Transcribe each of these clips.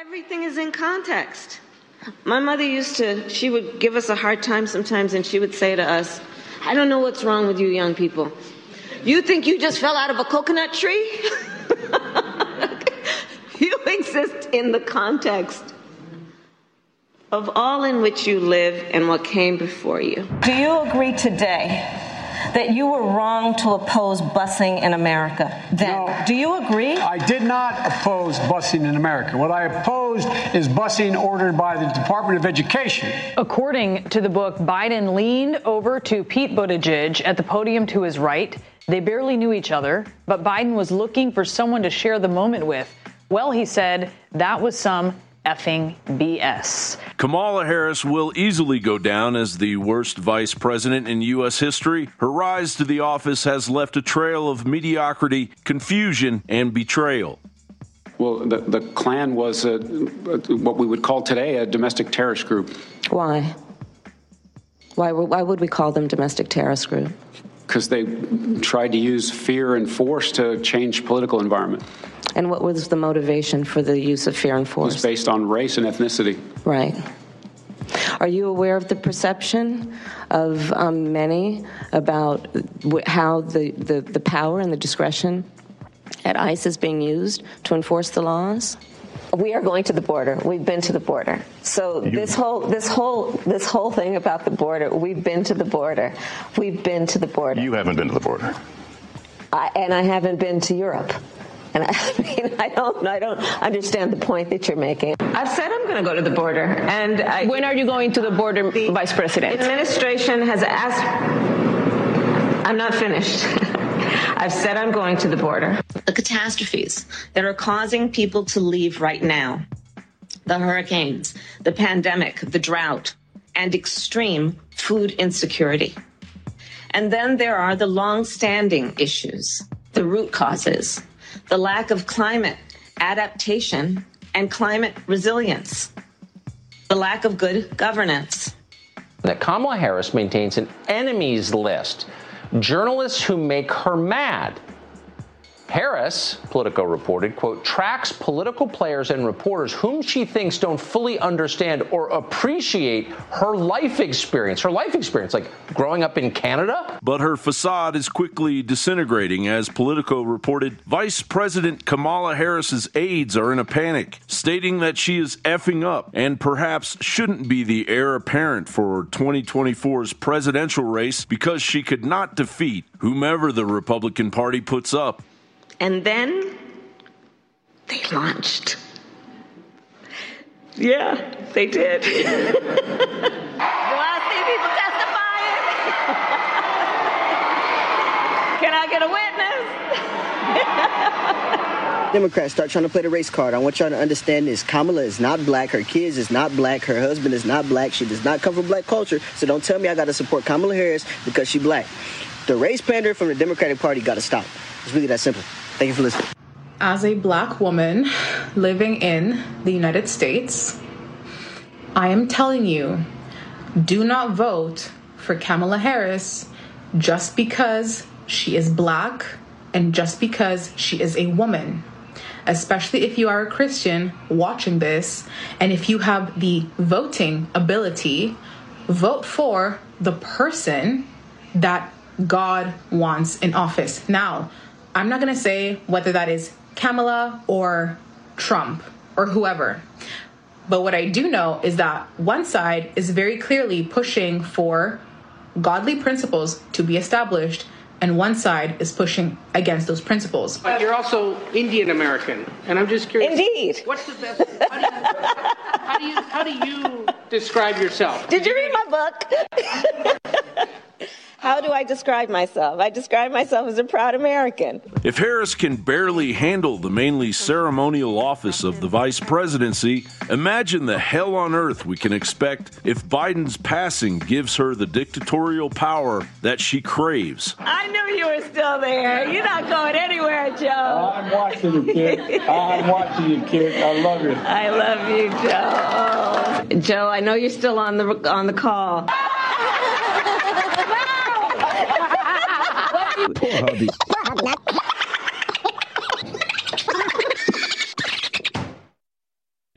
Everything is in context. My mother she would give us a hard time sometimes, and she would say to us, I don't know what's wrong with you young people. You think you just fell out of a coconut tree? You exist in the context of all in which you live and what came before you. Do you agree today that you were wrong to oppose busing in America then? No, do you agree? I did not oppose busing in America. What I opposed is busing ordered by the Department of Education. According to the book, Biden leaned over to Pete Buttigieg at the podium to his right. They barely knew each other, but Biden was looking for someone to share the moment with. Well, he said that was some effing BS. Kamala Harris will easily go down as the worst vice president in U.S. history. Her rise to the office has left a trail of mediocrity, confusion, and betrayal. Well, the Klan was what we would call today a domestic terrorist group. Why? Why would we call them domestic terrorist group? Because they tried to use fear and force to change political environment. And what was the motivation for the use of fear and force? It was based on race and ethnicity. Right. Are you aware of the perception of many about how the power and the discretion at ICE is being used to enforce the laws? We are going to the border. We've been to the border. So this whole thing about the border, we've been to the border. We've been to the border. You haven't been to the border. And I haven't been to Europe. And I don't understand the point that you're making. I've said I'm going to go to the border. And when are you going to the border, Vice President? The administration has asked. I'm not finished. I've said I'm going to the border. The catastrophes that are causing people to leave right now, the hurricanes, the pandemic, the drought, and extreme food insecurity. And then there are the long-standing issues, the root causes, the lack of climate adaptation and climate resilience, the lack of good governance. That Kamala Harris maintains an enemies list, journalists who make her mad. Harris, Politico reported, quote, tracks political players and reporters whom she thinks don't fully understand or appreciate her life experience, like growing up in Canada. But her facade is quickly disintegrating. As Politico reported, Vice President Kamala Harris's aides are in a panic, stating that she is effing up and perhaps shouldn't be the heir apparent for 2024's presidential race because she could not defeat whomever the Republican Party puts up. And then they launched. Yeah, they did. Do I see people testifying? Can I get a witness? Democrats start trying to play the race card. I want y'all to understand this. Kamala is not black. Her kids is not black. Her husband is not black. She does not come from black culture. So don't tell me I got to support Kamala Harris because she black. The race pander from the Democratic Party got to stop. It's really that simple. Thank you for listening. As a black woman living in the United States, I am telling you, do not vote for Kamala Harris just because she is black and just because she is a woman. Especially if you are a Christian watching this, and if you have the voting ability, vote for the person that God wants in office. Now, I'm not going to say whether that is Kamala or Trump or whoever. But what I do know is that one side is very clearly pushing for godly principles to be established, and one side is pushing against those principles. But you're also Indian American, and I'm just curious. Indeed. What's the best? How do you describe yourself? Did you read my book? How do I describe myself? I describe myself as a proud American. If Harris can barely handle the mainly ceremonial office of the vice presidency, imagine the hell on earth we can expect if Biden's passing gives her the dictatorial power that she craves. I knew you were still there. You're not going anywhere, Joe. I'm watching you, kid. I'm watching you, kid. I love you. I love you, Joe. Oh. Joe, I know you're still on the call. Poor hubby.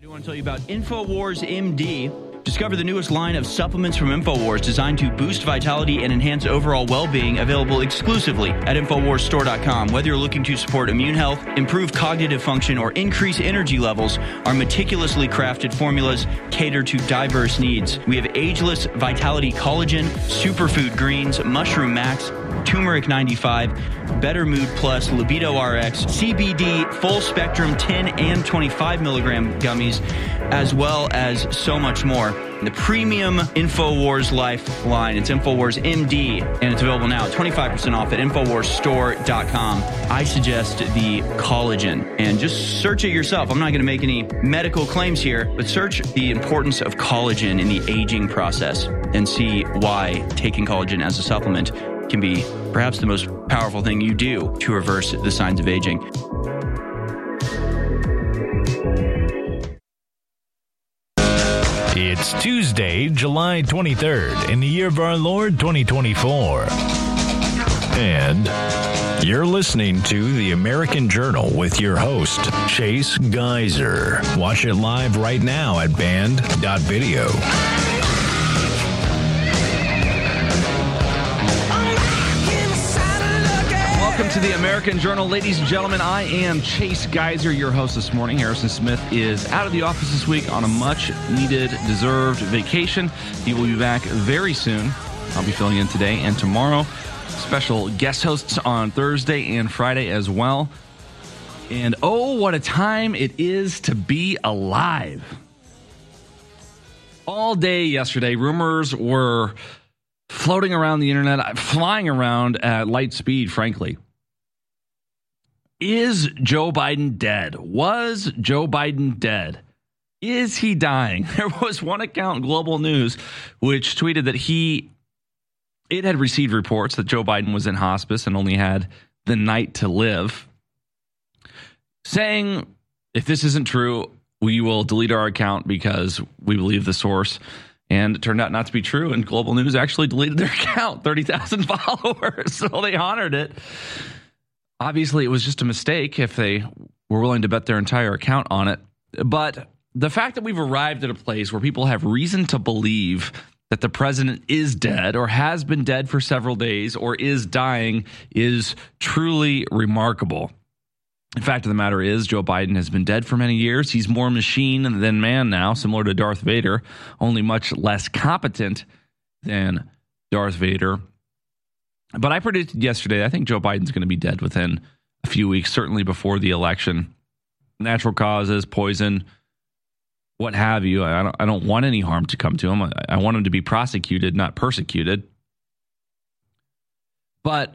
I want to tell you about InfoWars MD. Discover the newest line of supplements from InfoWars designed to boost vitality and enhance overall well-being, available exclusively at InfoWarsStore.com. Whether you're looking to support immune health, improve cognitive function, or increase energy levels, our meticulously crafted formulas cater to diverse needs. We have ageless vitality collagen, superfood greens, mushroom max, turmeric 95, better mood plus, libido RX, CBD, full spectrum 10 and 25 milligram gummies, as well as so much more. The premium InfoWars Life line. It's InfoWars MD, and it's available now at 25% off at InfoWarsStore.com. I suggest the collagen, and just search it yourself. I'm not going to make any medical claims here, but search the importance of collagen in the aging process and see why taking collagen as a supplement can be perhaps the most powerful thing you do to reverse the signs of aging. It's Tuesday, July 23rd, in the year of our Lord 2024. And you're listening to The American Journal with your host, Chase Geyser. Watch it live right now at band.video. Welcome to the American Journal. Ladies and gentlemen, I am Chase Geyser, your host this morning. Harrison Smith is out of the office this week on a much-needed, deserved vacation. He will be back very soon. I'll be filling in today and tomorrow. Special guest hosts on Thursday and Friday as well. And oh, what a time it is to be alive. All day yesterday, rumors were floating around the internet, flying around at light speed, frankly. Is Joe Biden dead? Was Joe Biden dead? Is he dying? There was one account, Global News, which tweeted that it had received reports that Joe Biden was in hospice and only had the night to live, saying, if this isn't true, we will delete our account because we believe the source. And it turned out not to be true, and Global News actually deleted their account, 30,000 followers, so they honored it. Obviously, it was just a mistake if they were willing to bet their entire account on it. But the fact that we've arrived at a place where people have reason to believe that the president is dead or has been dead for several days or is dying is truly remarkable. The fact of the matter is, Joe Biden has been dead for many years. He's more machine than man now, similar to Darth Vader, only much less competent than Darth Vader. But I predicted yesterday, I think Joe Biden's going to be dead within a few weeks, certainly before the election. Natural causes, poison, what have you. I don't want any harm to come to him. I want him to be prosecuted, not persecuted. But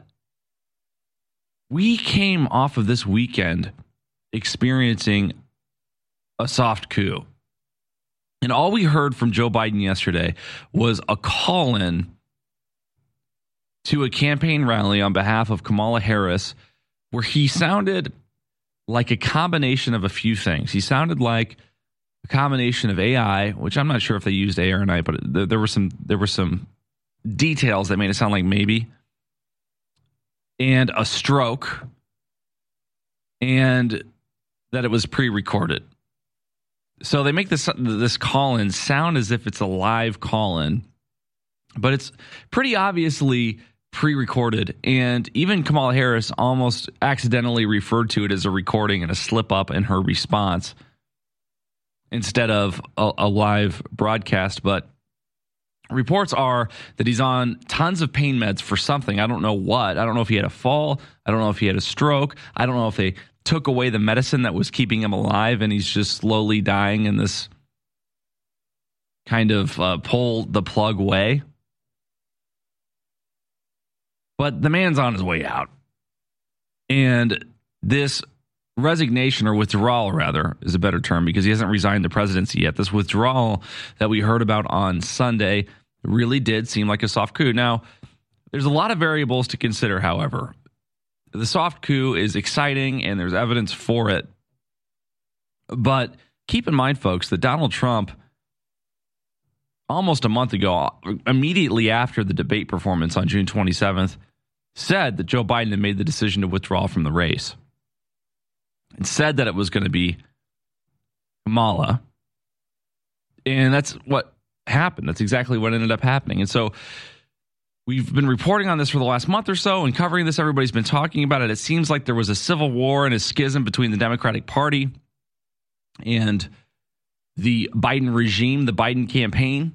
we came off of this weekend experiencing a soft coup. And all we heard from Joe Biden yesterday was a call-in to a campaign rally on behalf of Kamala Harris, where he sounded like a combination of a few things. He sounded like a combination of AI, which I'm not sure if they used AI or not, but there were some details that made it sound like maybe, and a stroke, and that it was pre-recorded. So they make this call-in sound as if it's a live call-in, but it's pretty obviously pre-recorded. And even Kamala Harris almost accidentally referred to it as a recording and a slip-up in her response instead of a live broadcast. But reports are that he's on tons of pain meds for something. I don't know what. I don't know if he had a fall. I don't know if he had a stroke. I don't know if they took away the medicine that was keeping him alive and he's just slowly dying in this kind of pull the plug way. But the man's on his way out. And this resignation, or withdrawal rather, is a better term because he hasn't resigned the presidency yet. This withdrawal that we heard about on Sunday really did seem like a soft coup. Now, there's a lot of variables to consider, however. The soft coup is exciting and there's evidence for it. But keep in mind, folks, that Donald Trump, almost a month ago, immediately after the debate performance on June 27th, said that Joe Biden had made the decision to withdraw from the race and said that it was going to be Kamala. And that's what happened. That's exactly what ended up happening. And so we've been reporting on this for the last month or so and covering this. Everybody's been talking about it. It seems like there was a civil war and a schism between the Democratic Party and the Biden regime, the Biden campaign.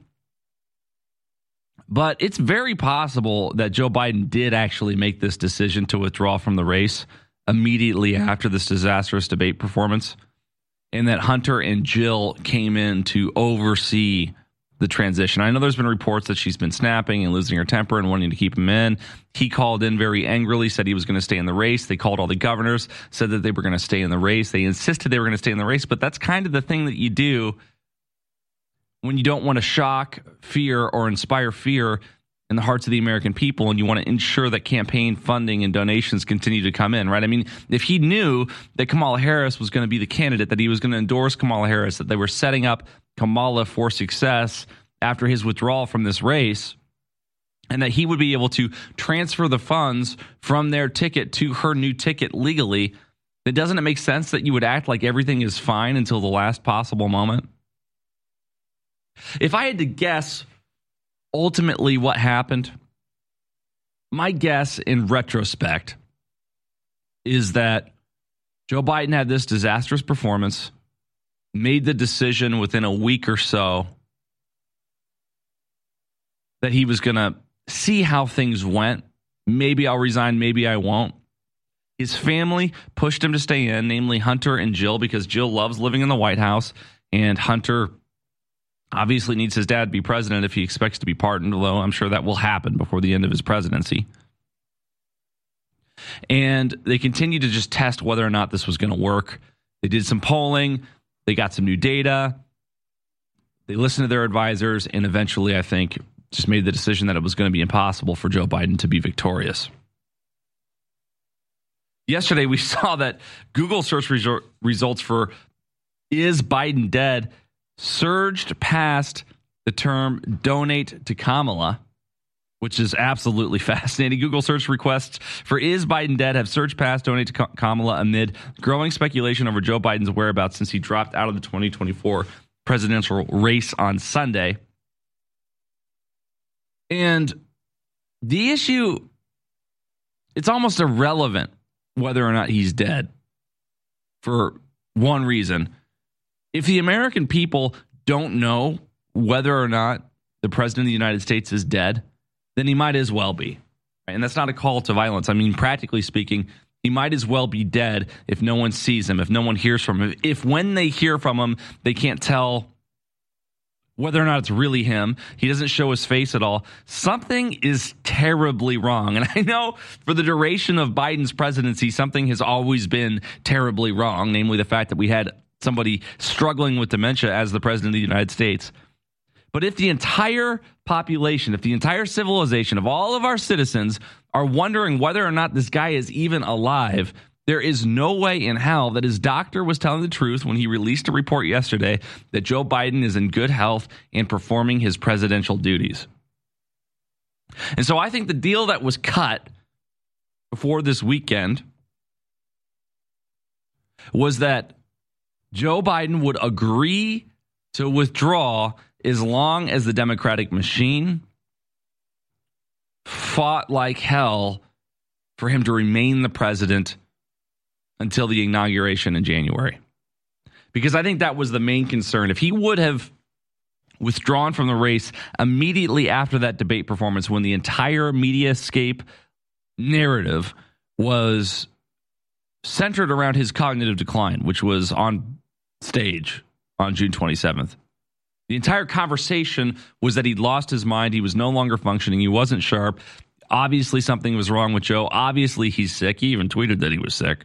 But it's very possible that Joe Biden did actually make this decision to withdraw from the race immediately after this disastrous debate performance, and that Hunter and Jill came in to oversee the transition. I know there's been reports that she's been snapping and losing her temper and wanting to keep him in. He called in very angrily, said he was going to stay in the race. They called all the governors, said that they were going to stay in the race. They insisted they were going to stay in the race, but that's kind of the thing that you do when you don't want to shock, fear, or inspire fear in the hearts of the American people, and you want to ensure that campaign funding and donations continue to come in, right? I mean, if he knew that Kamala Harris was going to be the candidate, that he was going to endorse Kamala Harris, that they were setting up Kamala for success after his withdrawal from this race, and that he would be able to transfer the funds from their ticket to her new ticket legally, then doesn't it make sense that you would act like everything is fine until the last possible moment? If I had to guess ultimately what happened, my guess in retrospect is that Joe Biden had this disastrous performance, made the decision within a week or so that he was going to see how things went. Maybe I'll resign, maybe I won't. His family pushed him to stay in, namely Hunter and Jill, because Jill loves living in the White House, and Hunter obviously needs his dad to be president if he expects to be pardoned, although I'm sure that will happen before the end of his presidency. And they continue to just test whether or not this was going to work. They did some polling. They got some new data. They listened to their advisors, and eventually, I think, just made the decision that it was going to be impossible for Joe Biden to be victorious. Yesterday, we saw that Google search results for "Is Biden Dead?" surged past the term "donate to Kamala," which is absolutely fascinating. Google search requests for "Is Biden Dead?" have surged past "donate to Kamala" amid growing speculation over Joe Biden's whereabouts since he dropped out of the 2024 presidential race on Sunday. And the issue, it's almost irrelevant whether or not he's dead for one reason. If the American people don't know whether or not the president of the United States is dead, then he might as well be. And that's not a call to violence. I mean, practically speaking, he might as well be dead if no one sees him, if no one hears from him. If when they hear from him, they can't tell whether or not it's really him, he doesn't show his face at all, something is terribly wrong. And I know for the duration of Biden's presidency, something has always been terribly wrong, namely the fact that we had somebody struggling with dementia as the president of the United States. But if the entire population, if the entire civilization of all of our citizens are wondering whether or not this guy is even alive, there is no way in hell that his doctor was telling the truth when he released a report yesterday that Joe Biden is in good health and performing his presidential duties. And so I think the deal that was cut before this weekend was that Joe Biden would agree to withdraw as long as the Democratic machine fought like hell for him to remain the president until the inauguration in January. Because I think that was the main concern. If he would have withdrawn from the race immediately after that debate performance, when the entire mediascape narrative was centered around his cognitive decline, which was on stage on June 27th. The entire conversation was that he'd lost his mind. He was no longer functioning. He wasn't sharp. Obviously, something was wrong with Joe. Obviously, he's sick. He even tweeted that he was sick.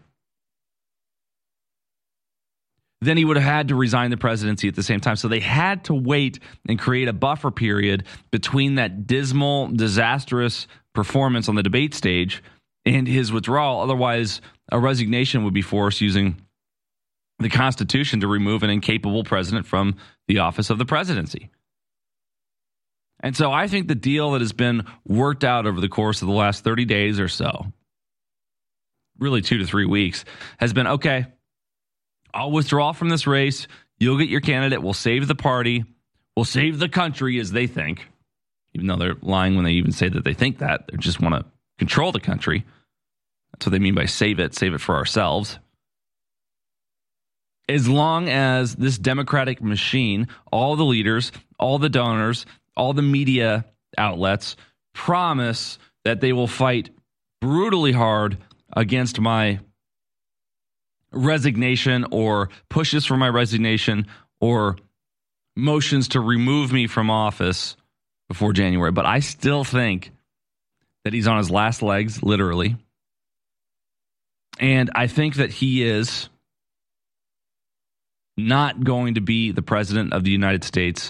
Then he would have had to resign the presidency at the same time. So they had to wait and create a buffer period between that dismal, disastrous performance on the debate stage and his withdrawal. Otherwise, a resignation would be forced using the Constitution to remove an incapable president from the office of the presidency. And so I think the deal that has been worked out over the course of the last 30 days or so, really 2 to 3 weeks, has been, okay, I'll withdraw from this race. You'll get your candidate. We'll save the party. will save the country as they think, even though they're lying when they even say that they think that. They just want to control the country. That's what they mean by save it for ourselves. As long as this Democratic machine, all the leaders, all the donors, all the media outlets promise that they will fight brutally hard against my resignation or pushes for my resignation or motions to remove me from office before January. But I still think that he's on his last legs, literally. And I think that he is not going to be the president of the United States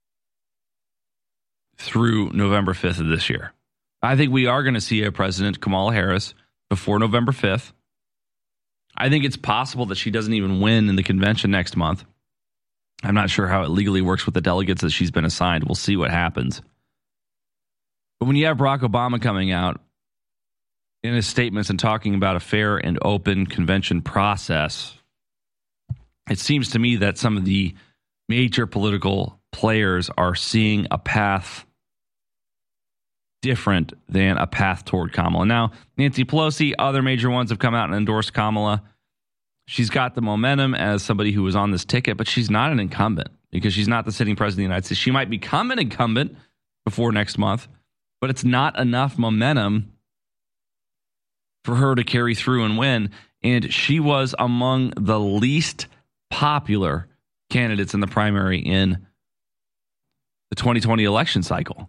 through November 5th of this year. I think we are going to see a President Kamala Harris before November 5th. I think it's possible that she doesn't even win in the convention next month. I'm not sure how it legally works with the delegates that she's been assigned. We'll see what happens. But when you have Barack Obama coming out in his statements and talking about a fair and open convention process, it seems to me that some of the major political players are seeing a path different than a path toward Kamala. Now, Nancy Pelosi, other major ones have come out and endorsed Kamala. She's got the momentum as somebody who was on this ticket, but she's not an incumbent because she's not the sitting president of the United States. She might become an incumbent before next month, but it's not enough momentum for her to carry through and win. And she was among the least popular candidates in the primary in the 2020 election cycle.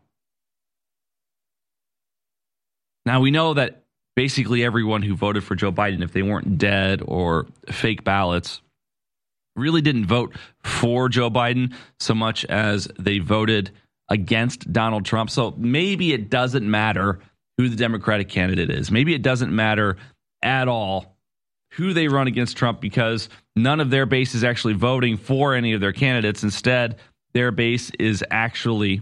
Now, we know that basically everyone who voted for Joe Biden, if they weren't dead or fake ballots, really didn't vote for Joe Biden so much as they voted against Donald Trump. So maybe it doesn't matter who the Democratic candidate is. Maybe it doesn't matter at all who they run against Trump because none of their base is actually voting for any of their candidates. Instead, their base is actually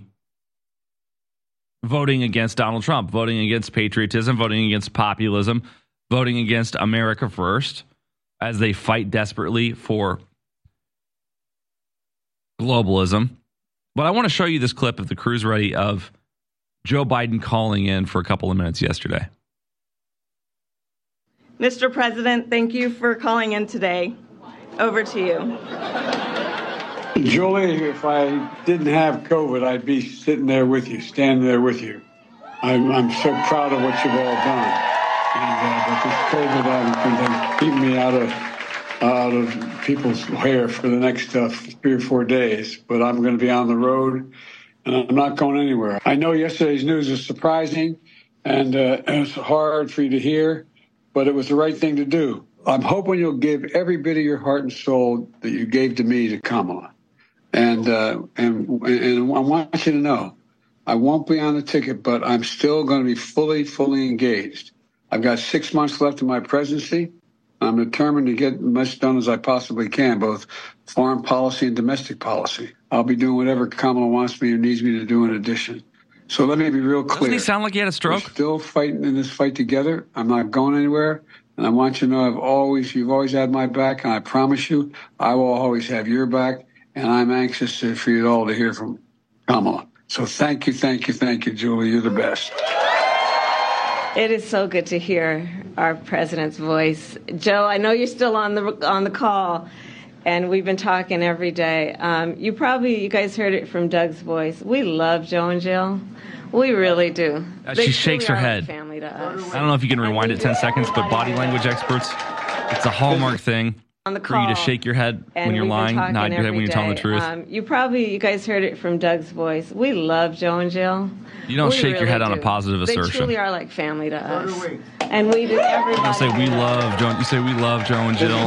voting against Donald Trump, voting against patriotism, voting against populism, voting against America first as they fight desperately for globalism. But I want to show you this clip of the Cruise Ready of Joe Biden calling in for a couple of minutes yesterday. Mr. President, thank you for calling in today. Over to you. Julie, if I didn't have COVID, I'd be sitting there with you, standing there with you. I'm so proud of what you've all done. But this COVID keeping me out of people's hair for the next 3 or 4 days. But I'm going to be on the road, and I'm not going anywhere. I know yesterday's news is surprising, and it's hard for you to hear, but it was the right thing to do. I'm hoping you'll give every bit of your heart and soul that you gave to me to Kamala. And I want you to know, I won't be on the ticket, but I'm still going to be fully engaged. I've got 6 months left in my presidency. I'm determined to get as much done as I possibly can, both foreign policy and domestic policy. I'll be doing whatever Kamala wants me or needs me to do in addition. So let me be real clear. Doesn't he sound like he had a stroke? We're still fighting in this fight together. I'm not going anywhere. And I want you to know you've always had my back, and I promise you I will always have your back. And I'm anxious for you all to hear from Kamala. So thank you, Julie. You're the best. It is so good to hear our president's voice. Joe, I know you're still on the call, and we've been talking every day. You guys heard it from Doug's voice. We love Joe and Jill. We really do. She shakes her head. Family to us. I don't know if you can rewind it 10 seconds, but body language experts, it's a hallmark thing. On the for you to shake your head when you're lying, nod your head when you're telling the truth. You guys heard it from Doug's voice. We love Joe and Jill. You don't shake your head on a positive assertion. They truly are like family to us. And we do everybody. You say we love Joe. You say we love Joe and Jill.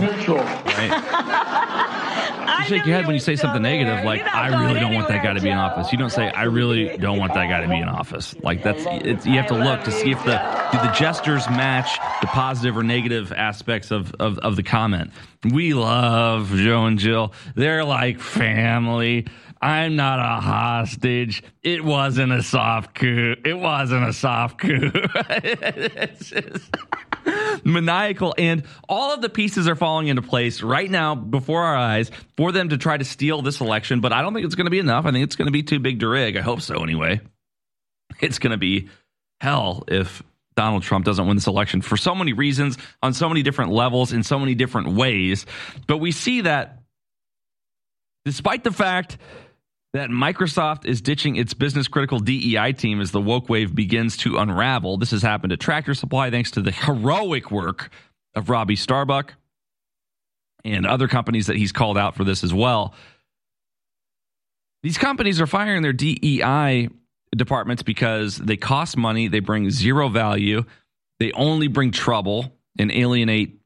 Right? You shake your head when you say something negative, like I really don't want that guy to be in office. You don't say I really don't want that guy to be in office. Like you have to look to see if the gestures match the positive or negative aspects of the comment. We love Joe and Jill. They're like family. I'm not a hostage. It wasn't a soft coup. It's just maniacal, and all of the pieces are falling into place right now before our eyes for them to try to steal this election. But I don't think it's going to be enough. I think it's going to be too big to rig. I hope so anyway. It's going to be hell if Donald Trump doesn't win this election for so many reasons, on so many different levels, in so many different ways. But we see that despite the fact that Microsoft is ditching its business-critical DEI team as the woke wave begins to unravel. This has happened at Tractor Supply thanks to the heroic work of Robbie Starbuck and other companies that he's called out for this as well. These companies are firing their DEI departments because they cost money, they bring zero value, they only bring trouble and alienate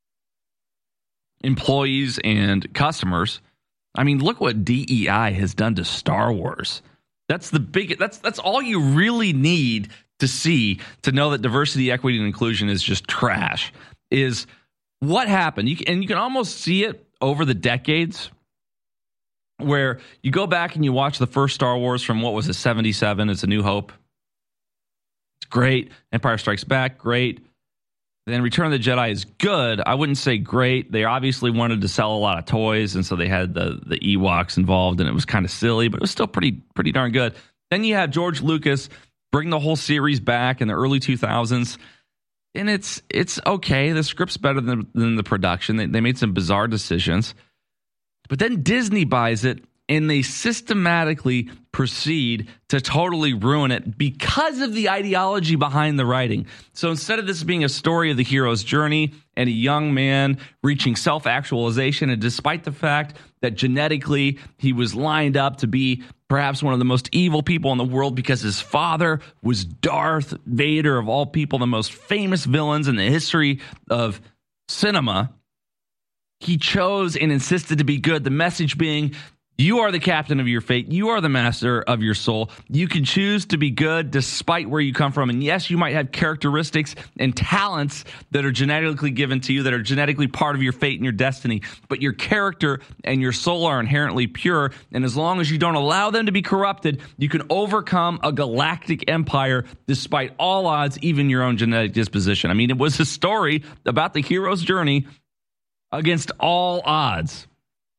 employees and customers. I mean, look what DEI has done to Star Wars. That's all you really need to see to know that diversity, equity, and inclusion is just trash. Is what happened. You can almost see it over the decades where you go back and you watch the first Star Wars from, what was it, 77? It's A New Hope. It's great. Empire Strikes Back, great. Then Return of the Jedi is good. I wouldn't say great. They obviously wanted to sell a lot of toys, and so they had the Ewoks involved, and it was kind of silly, but it was still pretty darn good. Then you have George Lucas bring the whole series back in the early 2000s, and it's okay. The script's better than the production. They made some bizarre decisions. But then Disney buys it, and they systematically proceed to totally ruin it because of the ideology behind the writing. So instead of this being a story of the hero's journey and a young man reaching self-actualization, and despite the fact that genetically he was lined up to be perhaps one of the most evil people in the world because his father was Darth Vader, of all people, the most famous villains in the history of cinema, he chose and insisted to be good. The message being, you are the captain of your fate. You are the master of your soul. You can choose to be good despite where you come from. And yes, you might have characteristics and talents that are genetically given to you, that are genetically part of your fate and your destiny. But your character and your soul are inherently pure. And as long as you don't allow them to be corrupted, you can overcome a galactic empire despite all odds, even your own genetic disposition. I mean, it was a story about the hero's journey against all odds.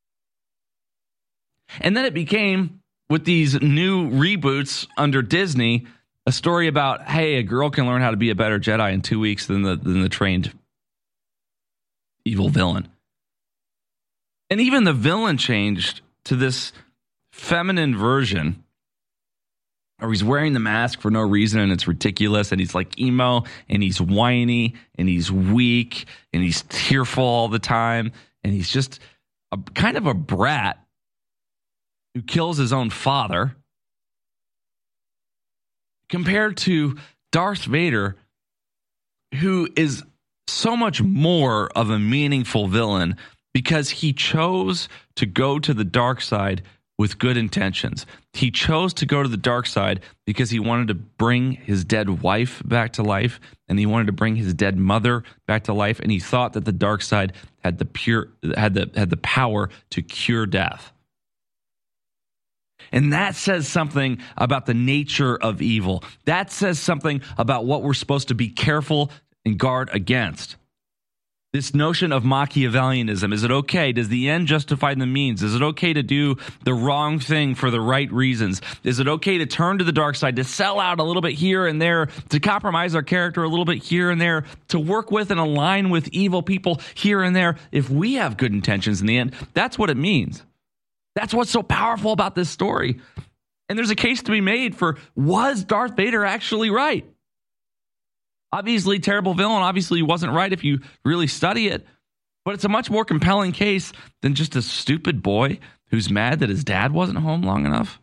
And then it became, with these new reboots under Disney, a story about, hey, a girl can learn how to be a better Jedi in 2 weeks than the trained evil villain. And even the villain changed to this feminine version, or he's wearing the mask for no reason, and it's ridiculous, and he's like emo, and he's whiny, and he's weak, and he's tearful all the time, and he's just a kind of a brat who kills his own father, compared to Darth Vader, who is so much more of a meaningful villain because he chose to go to the dark side with good intentions. He chose to go to the dark side because he wanted to bring his dead wife back to life, and he wanted to bring his dead mother back to life, and he thought that the dark side had the power to cure death. And that says something about the nature of evil. That says something about what we're supposed to be careful and guard against. This notion of Machiavellianism. Is it okay? Does the end justify the means? Is it okay to do the wrong thing for the right reasons? Is it okay to turn to the dark side, to sell out a little bit here and there, to compromise our character a little bit here and there, to work with and align with evil people here and there? If we have good intentions in the end, that's what it means. That's what's so powerful about this story. And there's a case to be made for, was Darth Vader actually right? Obviously, terrible villain. Obviously, he wasn't right if you really study it. But it's a much more compelling case than just a stupid boy who's mad that his dad wasn't home long enough.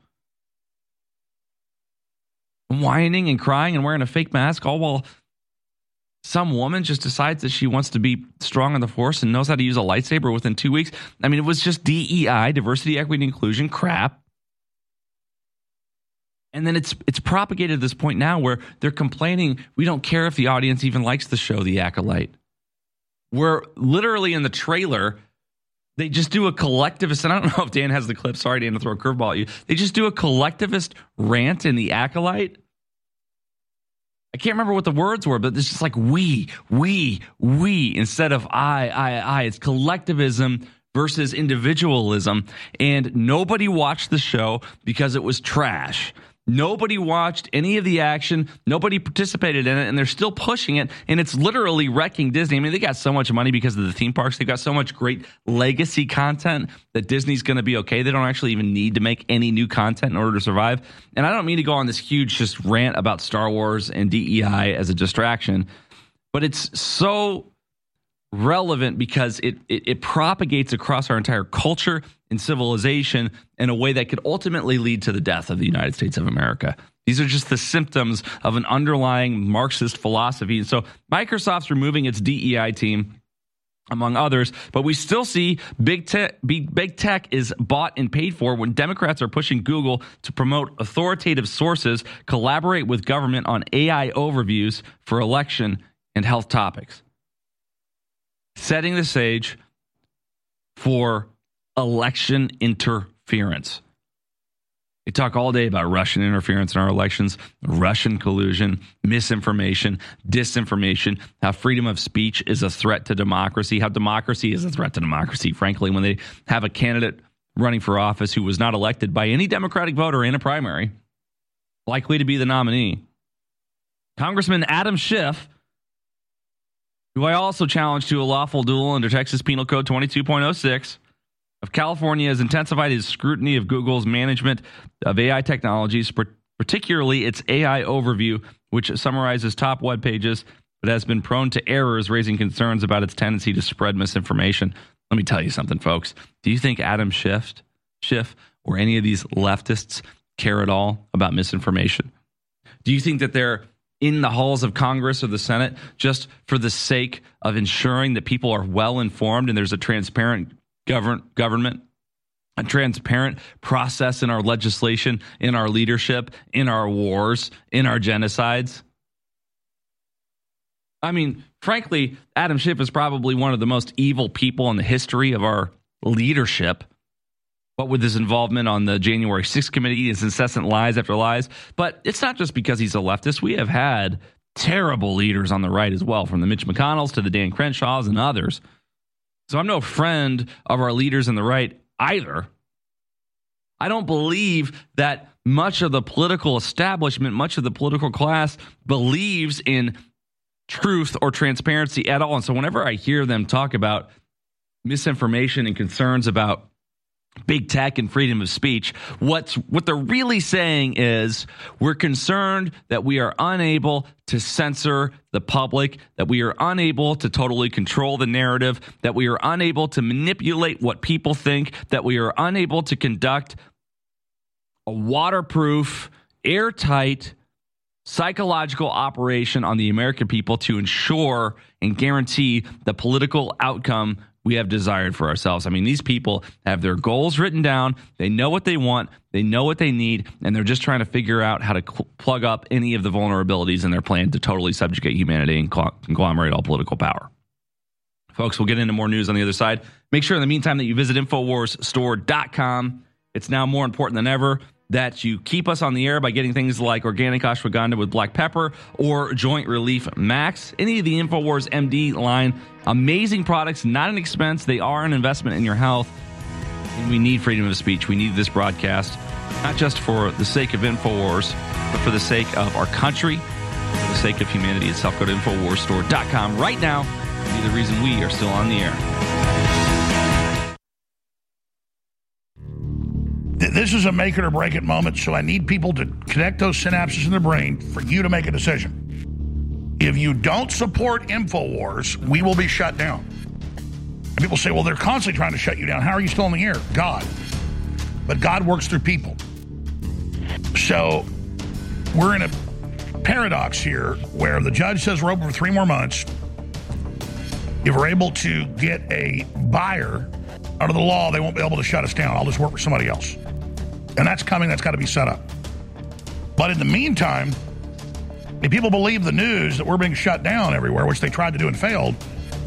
Whining and crying and wearing a fake mask, all while some woman just decides that she wants to be strong in the Force and knows how to use a lightsaber within 2 weeks. I mean, it was just DEI, diversity, equity, and inclusion crap. And then it's propagated to this point now where they're complaining, we don't care if the audience even likes the show, The Acolyte. Where literally in the trailer, they just do a collectivist, and I don't know if Dan has the clip, sorry Dan to throw a curveball at you. They just do a collectivist rant in The Acolyte I can't remember what the words were, but it's just like we, instead of I. It's collectivism versus individualism. And nobody watched the show because it was trash. Nobody watched any of the action. Nobody participated in it, and they're still pushing it, and it's literally wrecking Disney. I mean, they got so much money because of the theme parks. They've got so much great legacy content that Disney's going to be okay. They don't actually even need to make any new content in order to survive. And I don't mean to go on this huge just rant about Star Wars and DEI as a distraction, but it's so relevant because it propagates across our entire culture and civilization in a way that could ultimately lead to the death of the United States of America. These are just the symptoms of an underlying Marxist philosophy. And so Microsoft's removing its DEI team, among others, but we still see big tech is bought and paid for when Democrats are pushing Google to promote authoritative sources, collaborate with government on AI overviews for election and health topics, setting the stage for election interference. They talk all day about Russian interference in our elections, Russian collusion, misinformation, disinformation, how freedom of speech is a threat to democracy, how democracy is a threat to democracy, frankly, when they have a candidate running for office who was not elected by any Democratic voter in a primary, likely to be the nominee. Congressman Adam Schiff, who I also challenged to a lawful duel under Texas Penal Code 22.06, of California, has intensified his scrutiny of Google's management of AI technologies, particularly its AI overview, which summarizes top web pages, but has been prone to errors, raising concerns about its tendency to spread misinformation. Let me tell you something, folks. Do you think Adam Schiff or any of these leftists care at all about misinformation? Do you think that they're in the halls of Congress or the Senate just for the sake of ensuring that people are well informed and there's a transparent government, a transparent process in our legislation, in our leadership, in our wars, in our genocides? I mean, frankly, Adam Schiff is probably one of the most evil people in the history of our leadership. What with his involvement on the January 6th committee, his incessant lies after lies. But it's not just because he's a leftist. We have had terrible leaders on the right as well, from the Mitch McConnells to the Dan Crenshaws and others. So I'm no friend of our leaders in the right either. I don't believe that much of the political establishment, much of the political class believes in truth or transparency at all. And so whenever I hear them talk about misinformation and concerns about big tech and freedom of speech, what they're really saying is we're concerned that we are unable to censor the public, that we are unable to totally control the narrative, that we are unable to manipulate what people think, that we are unable to conduct a waterproof, airtight, psychological operation on the American people to ensure and guarantee the political outcome we have desired for ourselves. I mean, these people have their goals written down. They know what they want. They know what they need. And they're just trying to figure out how to plug up any of the vulnerabilities in their plan to totally subjugate humanity and conglomerate all political power. Folks, we'll get into more news on the other side. Make sure in the meantime that you visit InfoWarsStore.com. It's now more important than ever that you keep us on the air by getting things like organic ashwagandha with black pepper or Joint Relief Max. Any of the InfoWars MD line, amazing products, not an expense. They are an investment in your health. And we need freedom of speech. We need this broadcast, not just for the sake of InfoWars, but for the sake of our country, for the sake of humanity itself. Go to InfoWarsStore.com right now. Be the reason we are still on the air. This is a make it or break it moment, so I need people to connect those synapses in the brain for you to make a decision. If you don't support InfoWars, we will be shut down. And people say, well, they're constantly trying to shut you down. How are you still in the air? God. But God works through people. So we're in a paradox here where the judge says we're open for 3 more months. If we're able to get a buyer under the law, they won't be able to shut us down. I'll just work for somebody else. And that's coming. That's got to be set up. But in the meantime, if people believe the news that we're being shut down everywhere, which they tried to do and failed,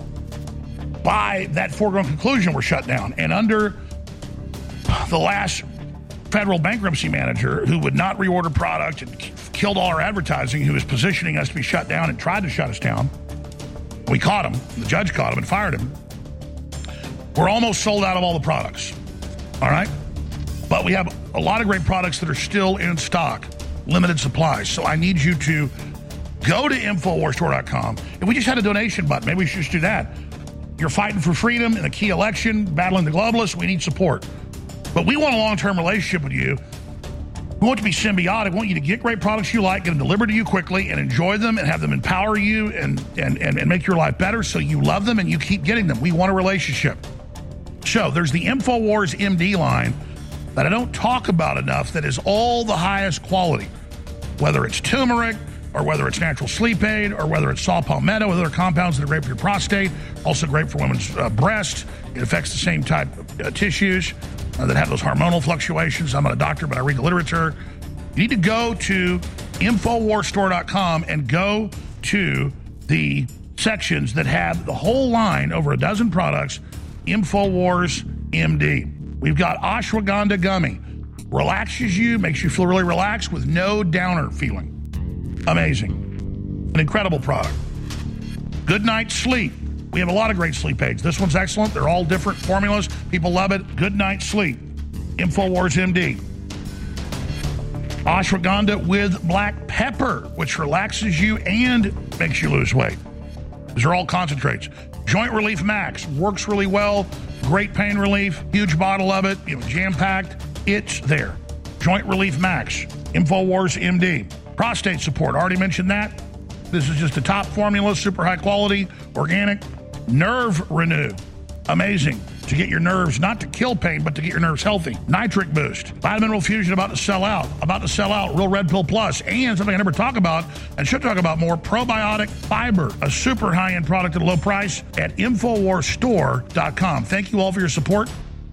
by that foregone conclusion, we're shut down. And under the last federal bankruptcy manager who would not reorder product and killed all our advertising, who was positioning us to be shut down and tried to shut us down. We caught him. The judge caught him and fired him. We're almost sold out of all the products. All right? But we have a lot of great products that are still in stock, limited supplies. So I need you to go to InfoWarsStore.com. And we just had a donation button. Maybe we should just do that. You're fighting for freedom in a key election, battling the globalists. We need support. But we want a long-term relationship with you. We want to be symbiotic. We want you to get great products you like, get them delivered to you quickly, and enjoy them and have them empower you and make your life better so you love them and you keep getting them. We want a relationship. So there's the InfoWars MD line that I don't talk about enough that is all the highest quality, whether it's turmeric or whether it's natural sleep aid or whether it's saw palmetto with other compounds that are great for your prostate, also great for women's breast. It affects the same type of tissues that have those hormonal fluctuations. I'm not a doctor, but I read the literature. You need to go to InfoWarsStore.com and go to the sections that have the whole line, over a dozen products, InfoWars MD. We've got ashwagandha gummy. Relaxes you, makes you feel really relaxed with no downer feeling. Amazing. An incredible product. Good Night Sleep. We have a lot of great sleep aids. This one's excellent. They're all different formulas. People love it. Good Night Sleep. InfoWars MD. Ashwagandha with black pepper, which relaxes you and makes you lose weight. These are all concentrates. Joint Relief Max works really well. Great pain relief. Huge bottle of it. Jam-packed. It's there. Joint Relief Max. InfoWars MD. Prostate support. Already mentioned that. This is just a top formula, super high quality, organic. Nerve Renew. Amazing. To get your nerves, not to kill pain, but to get your nerves healthy. Nitric Boost. Vitamin Fusion about to sell out. About to sell out. Real Red Pill Plus. And something I never talk about and should talk about more, Probiotic Fiber. A super high-end product at a low price at InfoWarsStore.com. Thank you all for your support.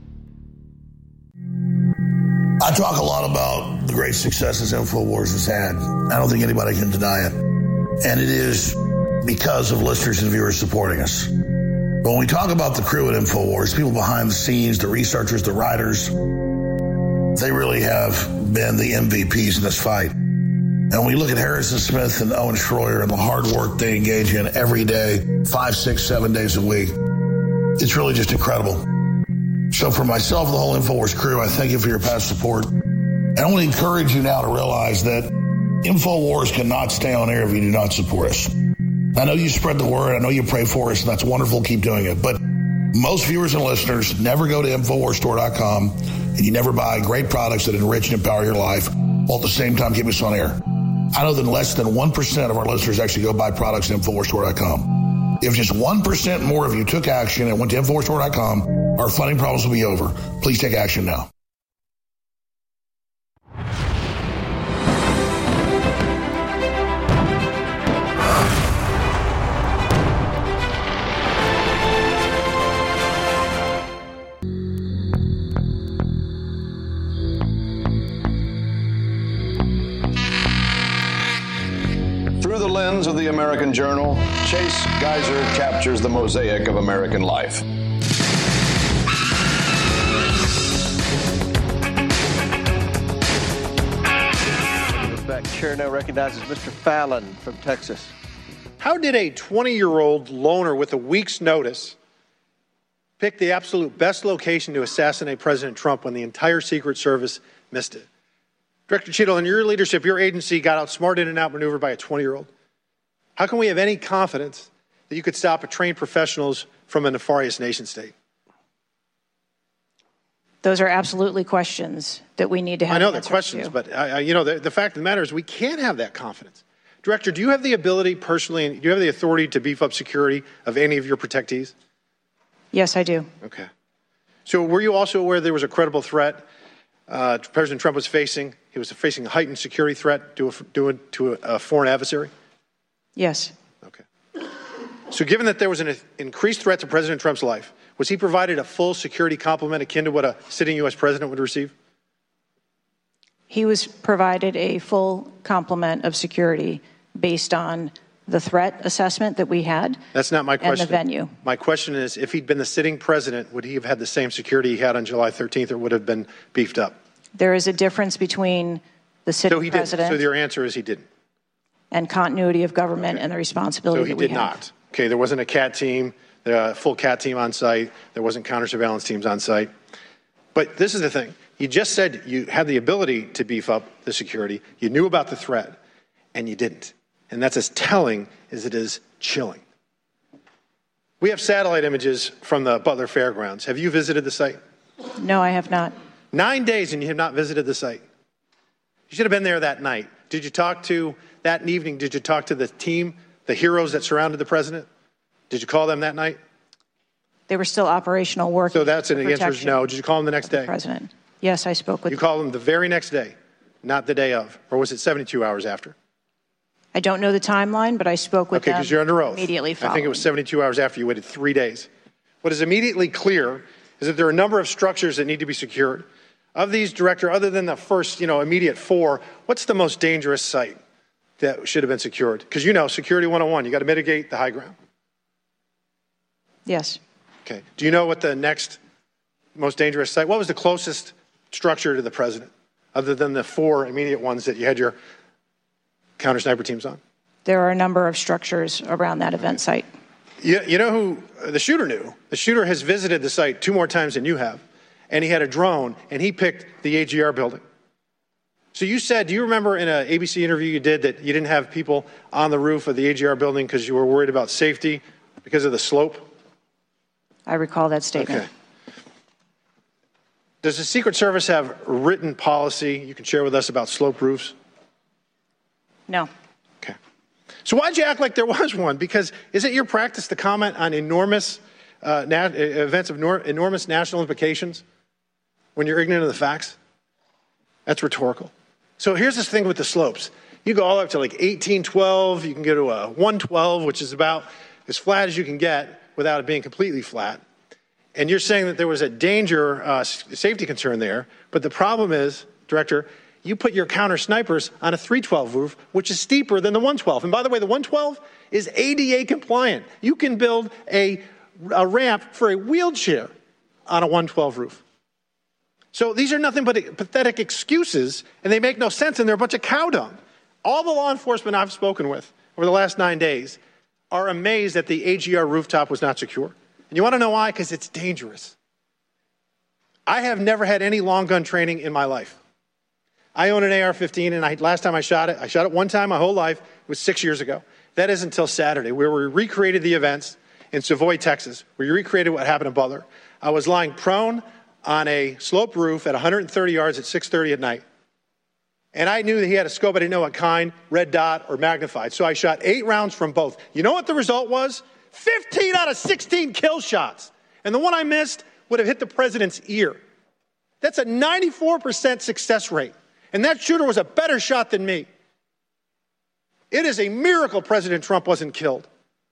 I talk a lot about the great successes InfoWars has had. I don't think anybody can deny it. And it is because of listeners and viewers supporting us. But when we talk about the crew at InfoWars, people behind the scenes, the researchers, the writers, they really have been the MVPs in this fight. And when we look at Harrison Smith and Owen Schroyer and the hard work they engage in every day, 5, 6, 7 days a week, it's really just incredible. So for myself and the whole InfoWars crew, I thank you for your past support. And I want to encourage you now to realize that InfoWars cannot stay on air if you do not support us. I know you spread the word. I know you pray for us, and that's wonderful. Keep doing it. But most viewers and listeners never go to InfoWarsStore.com, and you never buy great products that enrich and empower your life while at the same time keep us on air. I know that less than 1% of our listeners actually go buy products at InfoWarsStore.com. If just 1% more of you took action and went to InfoWarsStore.com, our funding problems will be over. Please take action now. Of the American Journal, Chase Geiser captures the mosaic of American life. Back chair now recognizes Mr. Fallon from Texas. How did a 20-year-old loner with a week's notice pick the absolute best location to assassinate President Trump when the entire Secret Service missed it? Director Cheadle, in your leadership, your agency got outsmarted and outmaneuvered by a 20-year-old. How can we have any confidence that you could stop a trained professionals from a nefarious nation state? Those are absolutely questions that we need to have. I know they're questions, but the fact of the matter is we can't have that confidence. Director, do you have the ability personally, and do you have the authority to beef up security of any of your protectees? Yes, I do. Okay. So were you also aware there was a credible threat President Trump was facing? He was facing a heightened security threat to a foreign adversary? Yes. Okay. So given that there was an increased threat to President Trump's life, was he provided a full security complement akin to what a sitting U.S. president would receive? He was provided a full complement of security based on the threat assessment that we had. That's not my question. And the venue. My question is, if he'd been the sitting president, would he have had the same security he had on July 13th or would have been beefed up? There is a difference between the sitting president. So your answer is he didn't. And continuity of government and the responsibility that we have. So he did not. Okay, there wasn't a CAT team, a full CAT team on site. There wasn't counter-surveillance teams on site. But this is the thing. You just said you had the ability to beef up the security. You knew about the threat, and you didn't. And that's as telling as it is chilling. We have satellite images from the Butler Fairgrounds. Have you visited the site? No, I have not. 9 days and you have not visited the site. You should have been there that night. Did you talk to, that evening, did you talk to the team, the heroes that surrounded the president? Did you call them that night? They were still operational work. So that's an answer is no. Did you call them the next day? President. Yes, I spoke with You called them the very next day, not the day of. Or was it 72 hours after? I don't know the timeline, but I spoke with them. Okay, because you're under oath. Immediately following. I think it was 72 hours after. You waited 3 days. What is immediately clear is that there are a number of structures that need to be secured. Of these, Director, other than the first, immediate 4, what's the most dangerous site that should have been secured? Because Security 101, you got to mitigate the high ground. Yes. Okay. Do you know what the next most dangerous site, what was the closest structure to the president, other than the 4 immediate ones that you had your counter sniper teams on? There are a number of structures around that event site. You know who the shooter knew? The shooter has visited the site 2 more times than you have, and he had a drone, and he picked the AGR building. So you said, do you remember in an ABC interview you did that you didn't have people on the roof of the AGR building because you were worried about safety because of the slope? I recall that statement. Okay. Does the Secret Service have written policy you can share with us about slope roofs? No. Okay. So why'd you act like there was one? Because is it your practice to comment on enormous events of enormous national implications when you're ignorant of the facts? That's rhetorical. So here's this thing with the slopes. You go all up to like 1812. You can go to a 112, which is about as flat as you can get without it being completely flat. And you're saying that there was a danger, safety concern there. But the problem is, Director, you put your counter snipers on a 312 roof, which is steeper than the 112. And by the way, the 112 is ADA compliant. You can build a ramp for a wheelchair on a 112 roof. So these are nothing but pathetic excuses, and they make no sense, and they're a bunch of cow dung. All the law enforcement I've spoken with over the last 9 days are amazed that the AGR rooftop was not secure. And you want to know why? Because it's dangerous. I have never had any long gun training in my life. I own an AR-15, and last time I shot it one time my whole life. It was 6 years ago. That is until Saturday, where we recreated the events in Savoy, Texas, where you recreated what happened in Butler. I was lying prone on a sloped roof at 130 yards at 6:30 at night. And I knew that he had a scope. I didn't know what kind, red dot or magnified. So I shot 8 rounds from both. You know what the result was? 15 out of 16 kill shots. And the one I missed would have hit the president's ear. That's a 94% success rate. And that shooter was a better shot than me. It is a miracle President Trump wasn't killed.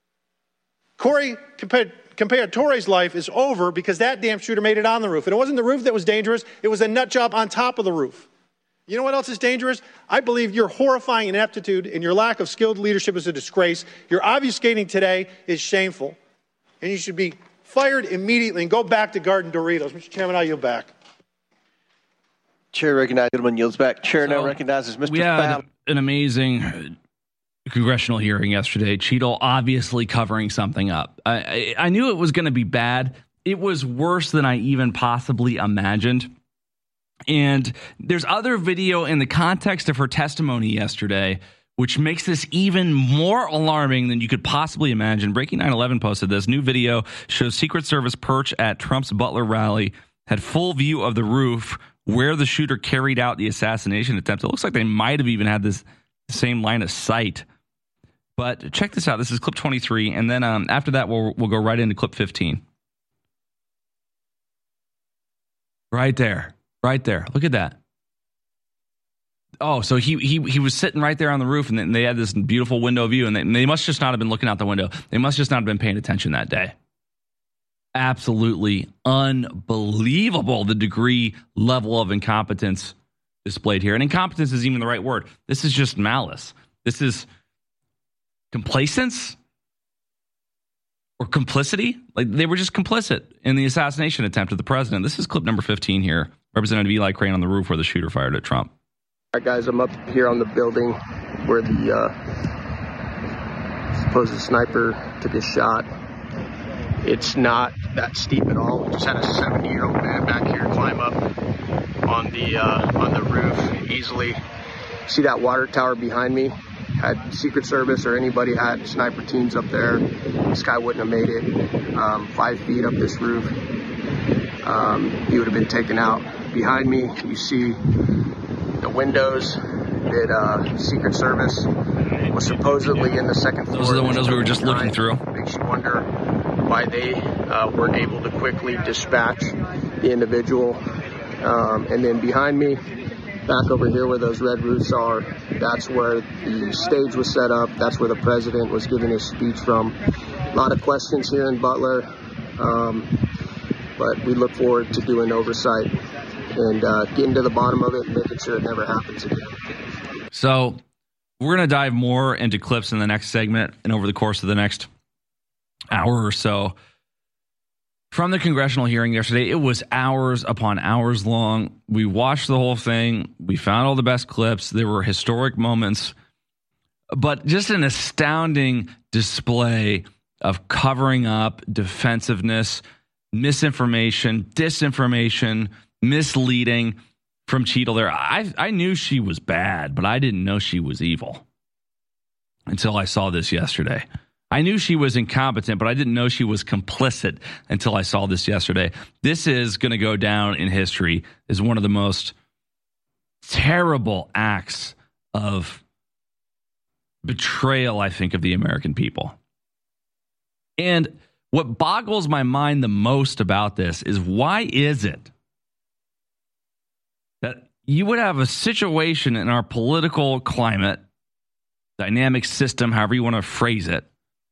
Corey Comparator's life is over because that damn shooter made it on the roof. And it wasn't the roof that was dangerous. It was a nut job on top of the roof. You know what else is dangerous? I believe your horrifying ineptitude and your lack of skilled leadership is a disgrace. Your obfuscating today is shameful. And you should be fired immediately and go back to Garden Doritos. Mr. Chairman, I yield back. Chair recognizes, gentleman yields back. Chair now recognizes Mr. Fallon. An amazing congressional hearing yesterday. Cheadle obviously covering something up. I knew it was going to be bad. It was worse than I even possibly imagined. And there's other video in the context of her testimony yesterday, which makes this even more alarming than you could possibly imagine. Breaking 9/11 posted this. New video shows Secret Service perch at Trump's Butler rally, had full view of the roof where the shooter carried out the assassination attempt. It looks like they might have even had this same line of sight. But check this out. This is clip 23. And then after that, we'll go right into clip 15. Right there. Right there. Look at that. Oh, so he was sitting right there on the roof, and they had this beautiful window view, and they must just not have been looking out the window. They must just not have been paying attention that day. Absolutely unbelievable, the degree level of incompetence displayed here. And incompetence is even the right word. This is just malice. This is complacence or complicity. Like they were just complicit in the assassination attempt of the president. This is clip number 15 here. Representative Eli Crane on the roof where the shooter fired at Trump. right, guys, I'm up here on the building where the supposed sniper took his shot. It's not that steep at all. We just had a 70-year-old man back here climb up on the roof easily. See that water tower behind me? Had Secret Service or anybody had sniper teams up there, this guy wouldn't have made it 5 feet up this roof. He would have been taken out. Behind me, you see the windows that Secret Service was supposedly in the second floor. Those are the windows we were just looking through. Makes you wonder why they weren't able to quickly dispatch the individual. And then behind me, back over here where those red roofs are, that's where the stage was set up. That's where the president was giving his speech from. A lot of questions here in Butler, but we look forward to doing oversight and getting to the bottom of it and making sure it never happens again. So we're going to dive more into clips in the next segment and over the course of the next hour or so. From the congressional hearing yesterday, it was hours upon hours long. We watched the whole thing. We found all the best clips. There were historic moments, but just an astounding display of covering up, defensiveness, misinformation, disinformation, misleading from Cheadle there. I knew she was bad, but I didn't know she was evil until I saw this yesterday. I knew she was incompetent, but I didn't know she was complicit until I saw this yesterday. This is going to go down in history as one of the most terrible acts of betrayal, I think, of the American people. And what boggles my mind the most about this is, why is it that you would have a situation in our political climate, dynamic system, however you want to phrase it,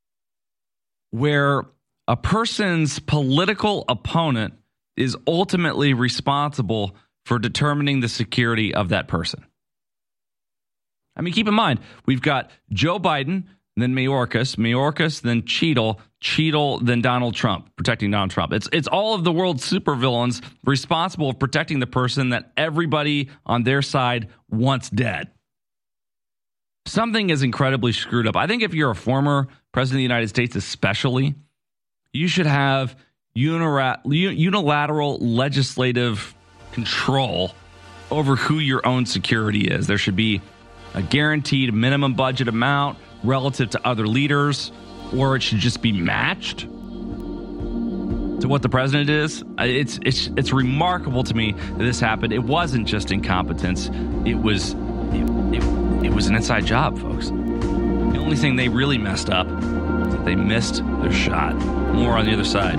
where a person's political opponent is ultimately responsible for determining the security of that person? I mean, keep in mind, we've got Joe Biden, then Mayorkas, then Cheadle, then Donald Trump, protecting Donald Trump. It's all of the world's supervillains responsible for protecting the person that everybody on their side wants dead. Something is incredibly screwed up. I think if you're a former president of the United States especially, you should have unilateral legislative control over who your own security is. There should be a guaranteed minimum budget amount relative to other leaders, or it should just be matched to what the president is. It's remarkable to me that this happened. It wasn't just incompetence. It was an inside job, folks. The only thing they really messed up is that they missed their shot. More on the other side.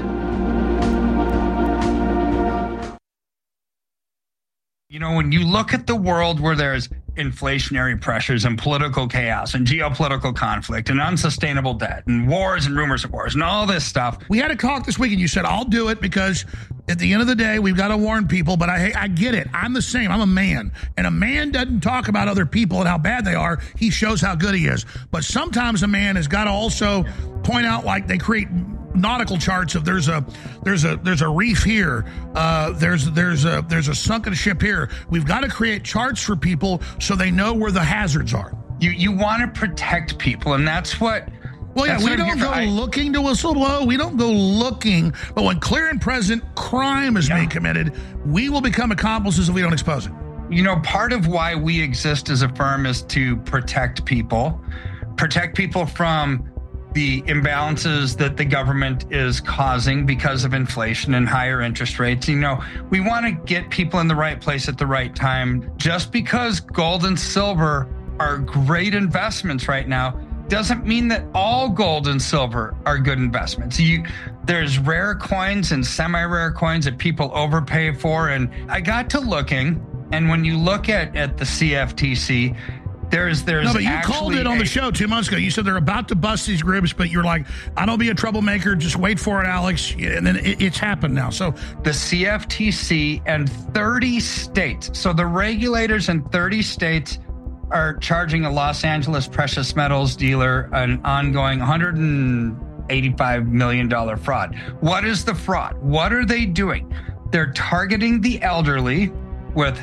You know, when you look at the world where there's inflationary pressures and political chaos and geopolitical conflict and unsustainable debt and wars and rumors of wars and all this stuff. We had a talk this week and you said, I'll do it because at the end of the day, we've got to warn people. But I get it. I'm the same. I'm a man. And a man doesn't talk about other people and how bad they are. He shows how good he is. But sometimes a man has got to also point out, like they create nautical charts of there's a reef here, there's a sunken ship here. We've got to create charts for people so they know where the hazards are. You want to protect people, and that's what. Well, yeah, we don't go looking to whistleblow. We don't go looking, but when clear and present crime is being committed, we will become accomplices if we don't expose it. You know, part of why we exist as a firm is to protect people from the imbalances that the government is causing because of inflation and higher interest rates. You know, we want to get people in the right place at the right time. Just because gold and silver are great investments right now doesn't mean that all gold and silver are good investments. There's rare coins and semi-rare coins that people overpay for. And I got to looking, and when you look at the CFTC, there's no, but you called it on the show 2 months ago. You said they're about to bust these groups, but you're like, I don't be a troublemaker. Just wait for it, Alex. And then it's happened now. So the CFTC and 30 states. So the regulators in 30 states are charging a Los Angeles precious metals dealer an ongoing $185 million fraud. What is the fraud? What are they doing? They're targeting the elderly with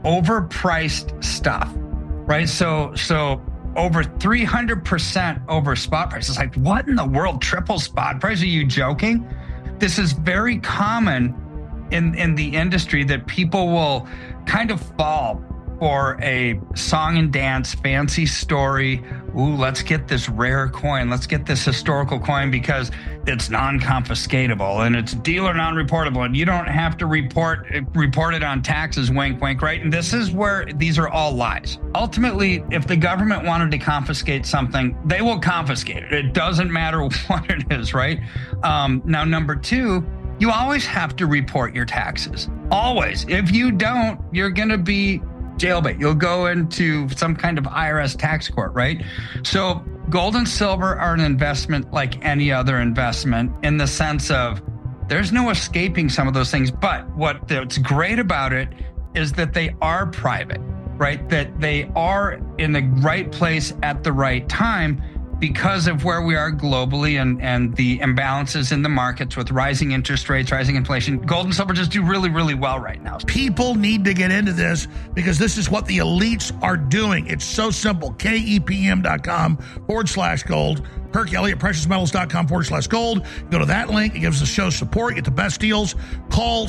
overpriced stuff, right? So over 300% over spot prices. Like, what in the world? Triple spot price? Are you joking? This is very common in the industry, that people will kind of fall for a song and dance fancy story. Ooh, let's get this rare coin. Let's get this historical coin because it's non-confiscatable and it's dealer non-reportable and you don't have to report it on taxes, wink, wink, right? And this is where these are all lies. Ultimately, if the government wanted to confiscate something, they will confiscate it. It doesn't matter what it is, right? Now, number two, you always have to report your taxes. Always. If you don't, you're going to be jailbait. You'll go into some kind of IRS tax court, right? So gold and silver are an investment like any other investment, in the sense of there's no escaping some of those things. But what's great about it is that they are private, right? That they are in the right place at the right time, because of where we are globally and the imbalances in the markets with rising interest rates, rising inflation. Gold and silver just do really, really well right now. People need to get into this because this is what the elites are doing. It's so simple. KEPM.com/gold. Kirk Elliott, preciousmetals.com/gold. Go to that link. It gives the show support. Get the best deals. Call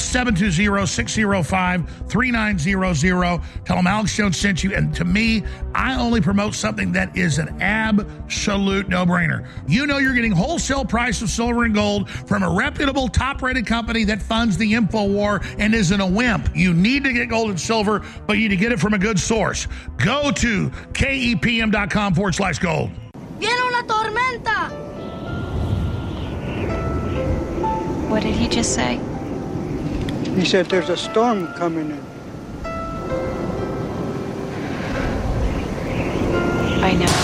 720-605-3900. Tell them Alex Jones sent you. And to me, I only promote something that is an absolute no-brainer. You know you're getting wholesale price of silver and gold from a reputable, top-rated company that funds the info war and isn't a wimp. You need to get gold and silver, but you need to get it from a good source. Go to KEPM.com/gold. Viene una tormenta! What did he just say? He said there's a storm coming in. I know.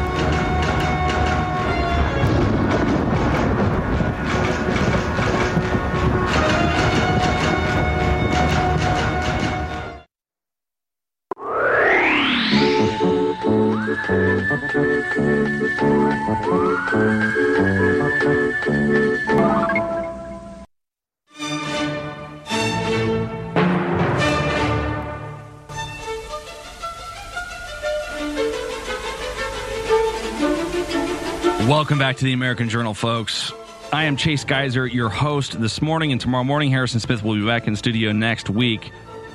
Welcome back to the American Journal, folks. I am Chase Geiser, your host this morning, and tomorrow morning, Harrison Smith will be back in studio next week.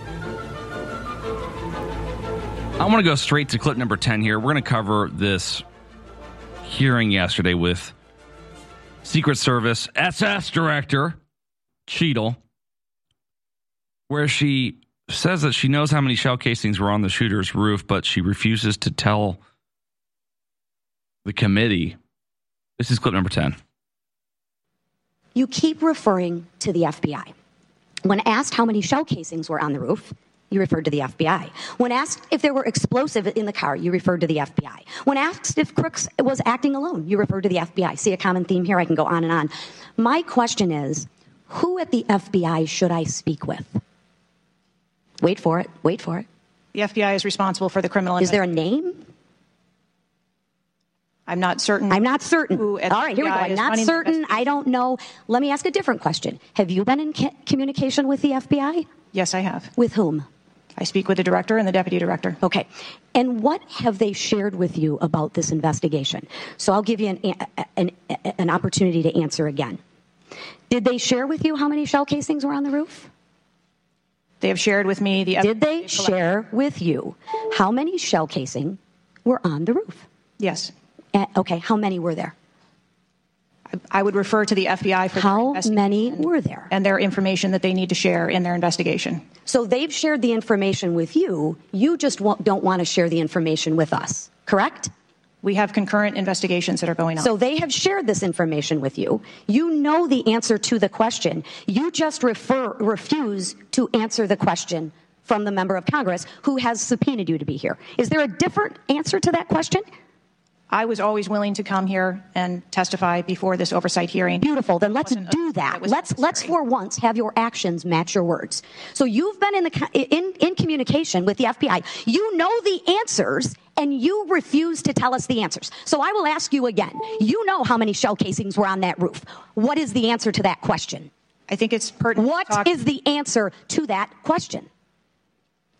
I want to go straight to clip number 10 here. We're going to cover this hearing yesterday with Secret Service SS Director Cheadle, where she says that she knows how many shell casings were on the shooter's roof, but she refuses to tell the committee. This is clip number 10. You keep referring to the FBI. When asked how many shell casings were on the roof, you referred to the FBI. When asked if there were explosives in the car, you referred to the FBI. When asked if Crooks was acting alone, you referred to the FBI. See a common theme here? I can go on and on. My question is, who at the FBI should I speak with? Wait for it. Wait for it. The FBI is responsible for the criminal investigation. Is there a name? I'm not certain. All right, here we go. I'm not certain. I don't know. Let me ask a different question. Have you been in communication with the FBI? Yes, I have. With whom? I speak with the director and the deputy director. Okay. And what have they shared with you about this investigation? So I'll give you an opportunity to answer again. Did they share with you how many shell casings were on the roof? They have shared with me the evidence. Did they share with you how many shell casing were on the roof? Yes. Okay, how many were there? I would refer to the FBI for how many were there? And their information that they need to share in their investigation. So they've shared the information with you. You just don't want to share the information with us, correct? We have concurrent investigations that are going on. So they have shared this information with you. You know the answer to the question. You just refuse to answer the question from the member of Congress who has subpoenaed you to be here. Is there a different answer to that question? I was always willing to come here and testify before this oversight hearing. Beautiful. Then let's do that. Let's for once have your actions match your words. So you've been in communication with the FBI. You know the answers, and you refuse to tell us the answers. So I will ask you again. You know how many shell casings were on that roof. What is the answer to that question? I think it's pertinent. What is the answer to that question?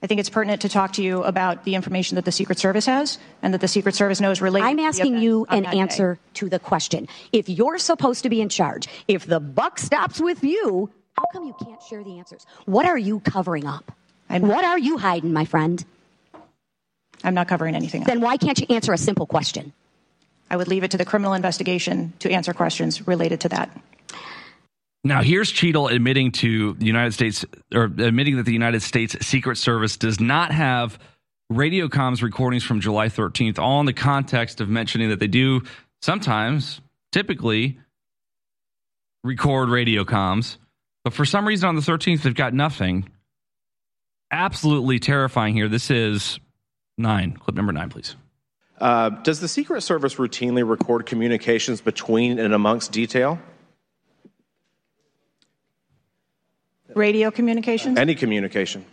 I think it's pertinent to talk to you about the information that the Secret Service has and that the Secret Service knows related. I'm asking you an answer to the question. If you're supposed to be in charge, if the buck stops with you, how come you can't share the answers? What are you covering up? What are you hiding, my friend? I'm not covering anything up. Then why can't you answer a simple question? I would leave it to the criminal investigation to answer questions related to that. Now, here's Cheadle admitting to the United States, or admitting that the United States Secret Service does not have radio comms recordings from July 13th, all in the context of mentioning that they do sometimes, typically, record radio comms. But for some reason on the 13th, they've got nothing. Absolutely terrifying here. This is 9. Clip number 9, please. Does the Secret Service routinely record communications between and amongst detail? Radio communications? Any communication.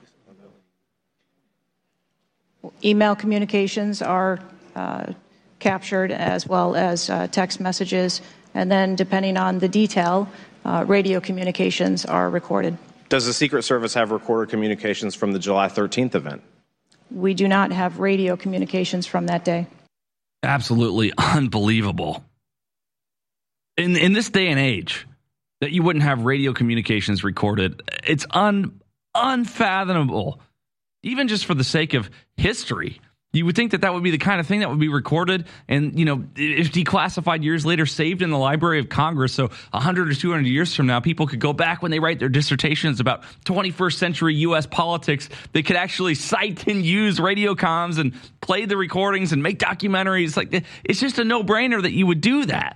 Email communications are captured, as well as text messages. And then, depending on the detail, radio communications are recorded. Does the Secret Service have recorded communications from the July 13th event? We do not have radio communications from that day. Absolutely unbelievable. In this day and age, that you wouldn't have radio communications recorded. It's unfathomable. Even just for the sake of history, you would think that that would be the kind of thing that would be recorded and, you know, if declassified years later, saved in the Library of Congress. So 100 or 200 years from now, people could go back when they write their dissertations about 21st century U.S. politics. They could actually cite and use radio comms and play the recordings and make documentaries. Like, it's just a no-brainer that you would do that.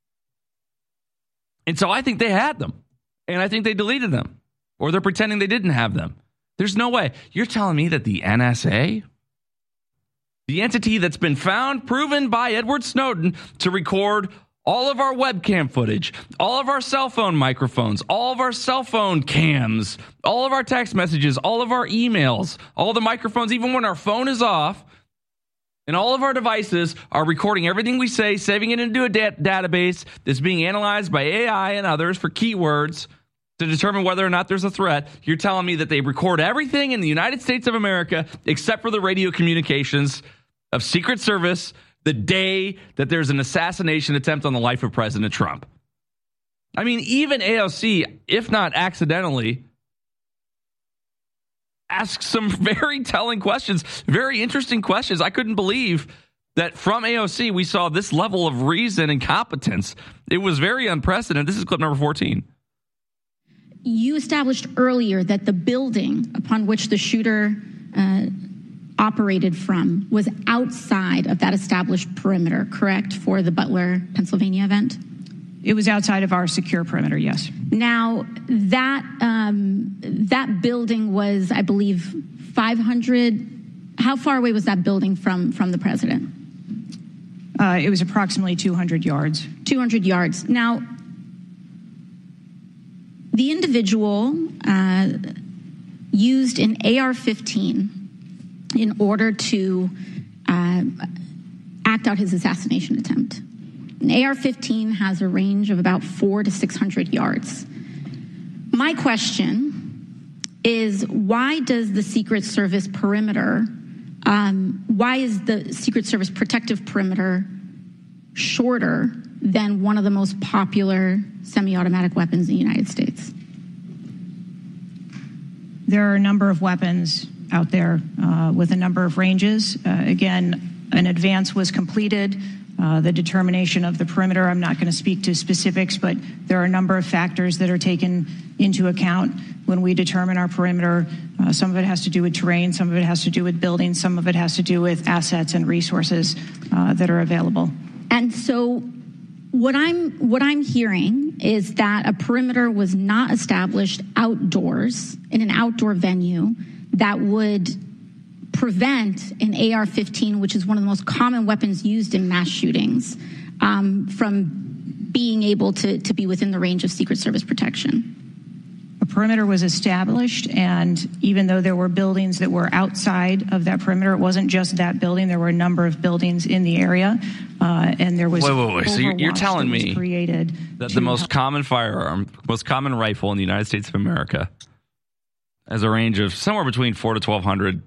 And so I think they had them, and I think they deleted them, or they're pretending they didn't have them. There's no way. You're telling me that the NSA, the entity that's been found, proven by Edward Snowden to record all of our webcam footage, all of our cell phone microphones, all of our cell phone cams, all of our text messages, all of our emails, all the microphones, even when our phone is off, and all of our devices are recording everything we say, saving it into a database that's being analyzed by AI and others for keywords to determine whether or not there's a threat. You're telling me that they record everything in the United States of America except for the radio communications of Secret Service the day that there's an assassination attempt on the life of President Trump. I mean, even AOC, if not accidentally, ask some very telling questions, very interesting questions. I couldn't believe that from AOC we saw this level of reason and competence. It was very unprecedented. This is clip number 14. You established earlier that the building upon which the shooter operated from was outside of that established perimeter, correct, for the Butler, Pennsylvania event? It was outside of our secure perimeter, yes. Now, that building was, I believe, 500. How far away was that building from the president? It was approximately 200 yards. 200 yards. Now, the individual used an AR-15 in order to act out his assassination attempt. An AR-15 has a range of about 400 to 600 yards. My question is, why does the Secret Service perimeter, why is the Secret Service protective perimeter shorter than one of the most popular semi-automatic weapons in the United States? There are a number of weapons out there with a number of ranges. Again, an advance was completed. The determination of the perimeter, I'm not going to speak to specifics, but there are a number of factors that are taken into account when we determine our perimeter. Some of it has to do with terrain, some of it has to do with buildings, some of it has to do with assets and resources that are available. And so what I'm hearing is that a perimeter was not established outdoors in an outdoor venue that would prevent an AR-15, which is one of the most common weapons used in mass shootings, from being able to be within the range of Secret Service protection. A perimeter was established, and even though there were buildings that were outside of that perimeter, it wasn't just that building. There were a number of buildings in the area, and there was wait. So you're telling me created that the most common firearm, most common rifle in the United States of America has a range of somewhere between 400 to 1,200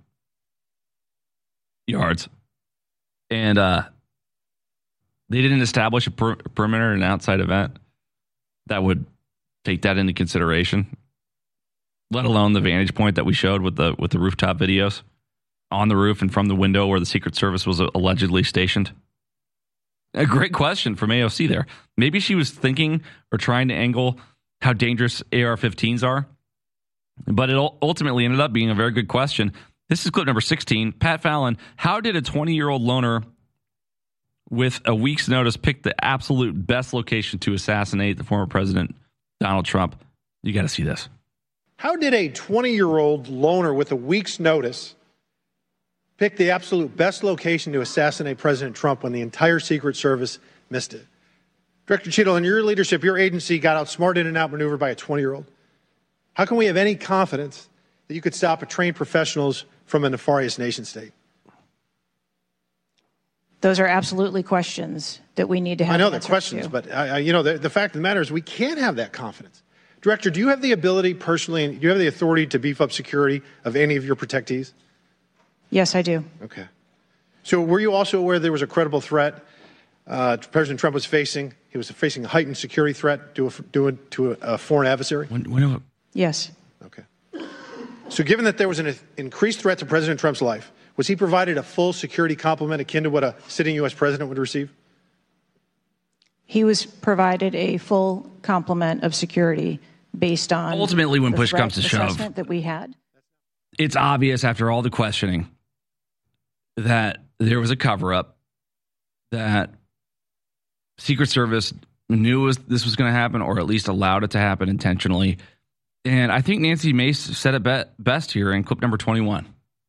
yards. And they didn't establish a perimeter, an outside event that would take that into consideration, let alone the vantage point that we showed with the rooftop videos on the roof and from the window where the Secret Service was allegedly stationed. A great question from AOC there. Maybe she was thinking or trying to angle how dangerous AR-15s are, but it ultimately ended up being a very good question. This is clip number 16. Pat Fallon, how did a 20-year-old loner with a week's notice pick the absolute best location to assassinate the former president, Donald Trump? You got to see this. How did a 20-year-old loner with a week's notice pick the absolute best location to assassinate President Trump when the entire Secret Service missed it? Director Cheadle, in your leadership, your agency got outsmarted and outmaneuvered by a 20-year-old. How can we have any confidence that you could stop a trained professionals from a nefarious nation state? Those are absolutely questions that we need to have. I know they're questions, but the fact of the matter is we can't have that confidence. Director, do you have the ability personally, and do you have the authority to beef up security of any of your protectees? Yes, I do. Okay. So were you also aware there was a credible threat President Trump was facing? He was facing a heightened security threat to a foreign adversary? Yes. Okay. So given that there was an increased threat to President Trump's life, was he provided a full security complement akin to what a sitting U.S. president would receive? He was provided a full complement of security based on ultimately when push comes to shove that we had. It's obvious after all the questioning that there was a cover-up, that Secret Service knew this was going to happen, or at least allowed it to happen intentionally. And I think Nancy Mace said it best here in clip number 21.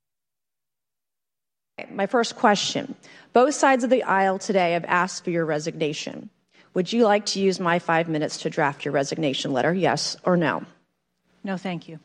My first question. Both sides of the aisle today have asked for your resignation. Would you like to use my 5 minutes to draft your resignation letter, yes or no? No, thank you.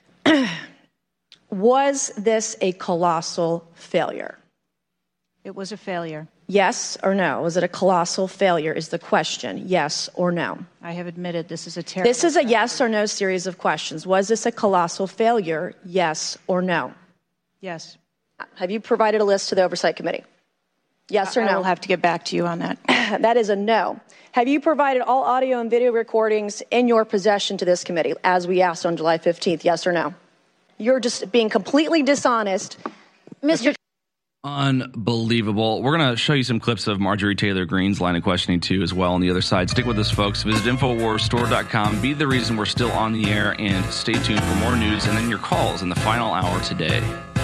Was this a colossal failure? It was a failure. Yes or no? Was it a colossal failure is the question. Yes or no? I have admitted this is a terrible... This is a yes or no series of questions. Was this a colossal failure? Yes or no? Yes. Have you provided a list to the Oversight Committee? Yes or no? I will have to get back to you on that. That is a no. Have you provided all audio and video recordings in your possession to this committee, as we asked on July 15th? Yes or no? You're just being completely dishonest. Mr. Unbelievable. We're going to show you some clips of Marjorie Taylor Greene's line of questioning, too, as well on the other side. Stick with us, folks. Visit InfoWarsStore.com. Be the reason we're still on the air, and stay tuned for more news and then your calls in the final hour today.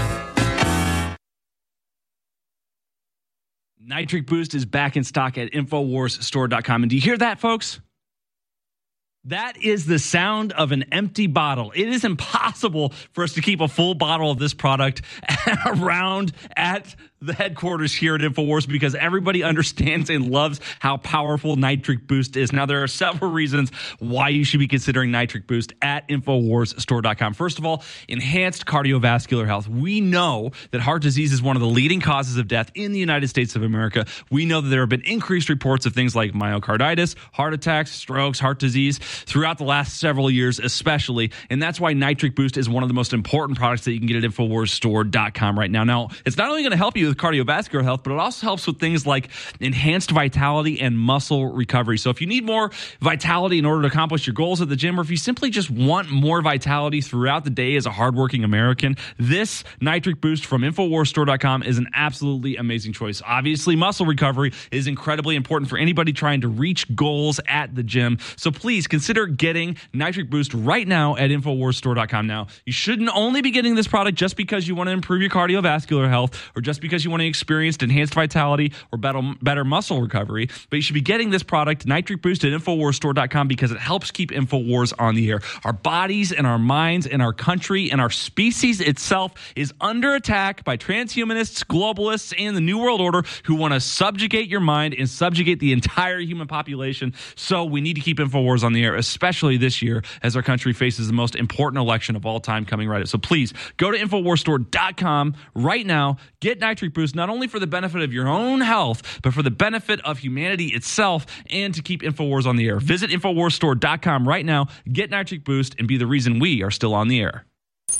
Nitric Boost is back in stock at InfoWarsStore.com. And do you hear that, folks? That is the sound of an empty bottle. It is impossible for us to keep a full bottle of this product around at the headquarters here at InfoWars because everybody understands and loves how powerful Nitric Boost is. Now, there are several reasons why you should be considering Nitric Boost at InfoWarsStore.com. First of all, enhanced cardiovascular health. We know that heart disease is one of the leading causes of death in the United States of America. We know that there have been increased reports of things like myocarditis, heart attacks, strokes, heart disease throughout the last several years especially, and that's why Nitric Boost is one of the most important products that you can get at InfoWarsStore.com right now. Now, it's not only going to help you with cardiovascular health, but it also helps with things like enhanced vitality and muscle recovery. So if you need more vitality in order to accomplish your goals at the gym, or if you simply just want more vitality throughout the day as a hardworking American, this Nitric Boost from InfoWarsStore.com is an absolutely amazing choice. Obviously, muscle recovery is incredibly important for anybody trying to reach goals at the gym. So please consider getting Nitric Boost right now at InfoWarsStore.com. Now, you shouldn't only be getting this product just because you want to improve your cardiovascular health or just because you want to experience enhanced vitality or better muscle recovery, but you should be getting this product, Nitric Boost, at InfoWarsStore.com because it helps keep InfoWars on the air. Our bodies and our minds and our country and our species itself is under attack by transhumanists, globalists, and the New World Order who want to subjugate your mind and subjugate the entire human population. So we need to keep InfoWars on the air, especially this year as our country faces the most important election of all time coming right up. So please go to InfoWarsStore.com right now. Get Nitric Boost, not only for the benefit of your own health, but for the benefit of humanity itself and to keep InfoWars on the air. Visit InfoWarsStore.com right now, get Nitric Boost, and be the reason we are still on the air.